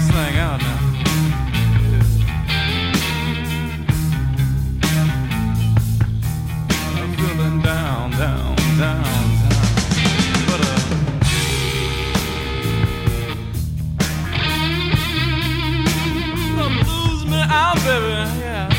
this thing out now. I'm feeling down, down, down, down. But I'm losing me out, baby. Yeah.